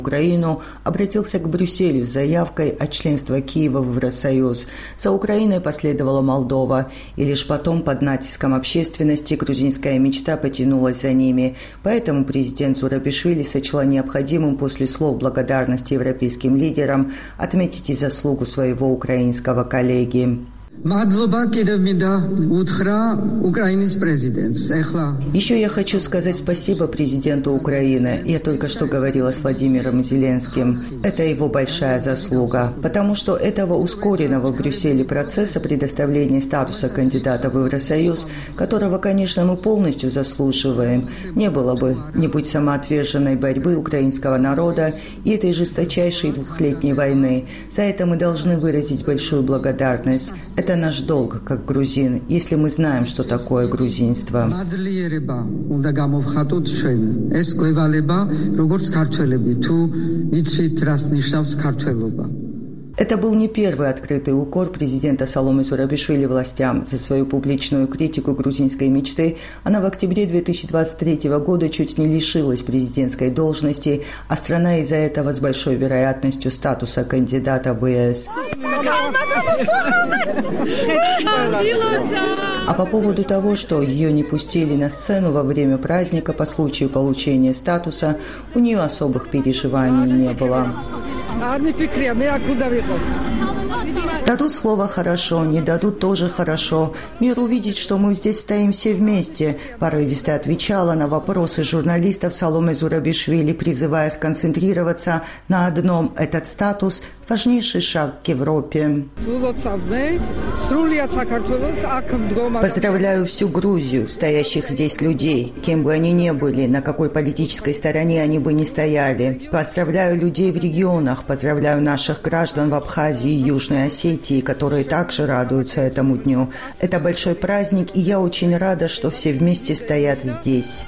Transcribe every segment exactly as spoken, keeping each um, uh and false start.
Украину обратился к Брюсселю с заявкой о членстве Киева в Евросоюз. За Украиной последовала Молдова, и лишь потом под натиском общественности грузинская мечта потянулась за ними. Поэтому президент Зурабишвили сочла необходимым после слов благодарности европейским лидерам отметить и заслугу своего украинского коллеги. Еще я хочу сказать спасибо президенту Украины. Я только что говорила с Владимиром Зеленским. Это его большая заслуга, потому что этого ускоренного в Брюсселе процесса предоставления статуса кандидата в Евросоюз, которого, конечно, мы полностью заслуживаем, не было бы, не будь самоотверженной борьбы украинского народа и этой жесточайшей двухлетней войны. За это мы должны выразить большую благодарность. Это наш долг, как грузин, если мы знаем, что такое грузинство. Это был не первый открытый укор президента Саломе Зурабишвили властям за свою публичную критику грузинской мечты. Она в октябре две тысячи двадцать третьего года чуть не лишилась президентской должности, а страна из-за этого с большой вероятностью статуса кандидата в ЕС. А по поводу того, что ее не пустили на сцену во время праздника по случаю получения статуса, у нее особых переживаний не было. Дадут слово «хорошо», не дадут тоже хорошо. Мир увидит, что мы здесь стоим все вместе. Порывисто отвечала на вопросы журналистов Саломе Зурабишвили, призывая сконцентрироваться на одном: этот статус – важнейший шаг к Европе. Поздравляю всю Грузию, стоящих здесь людей, кем бы они ни были, на какой политической стороне они бы ни стояли. Поздравляю людей в регионах, поздравляю наших граждан в Абхазии и Южной Осетии, которые также радуются этому дню. Это большой праздник, и я очень рада, что все вместе стоят здесь.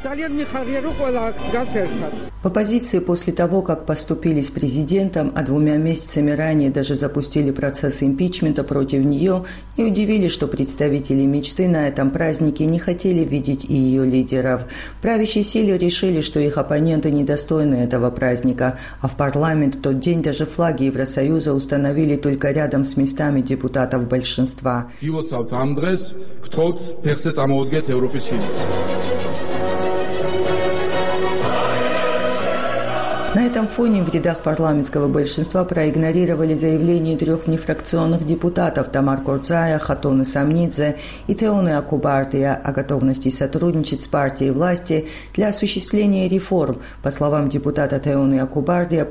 В оппозиции после того, как поступили с президентом, а двумя месяцами ранее даже запустили процесс импичмента против нее, не удивили, что представители мечты на этом празднике не хотели видеть и ее лидеров. В правящей силе решили, что их оппоненты недостойны этого праздника, а в парламент в тот день даже флаги Евросоюза установили только рядом с местами депутатов большинства. На этом фоне в рядах парламентского большинства проигнорировали заявление трех внефракционных депутатов Тамар Корзая, Хатоны Самнидзе и Теоны Акубардия о готовности сотрудничать с партией власти для осуществления реформ. По словам депутата Теоны Акубардия,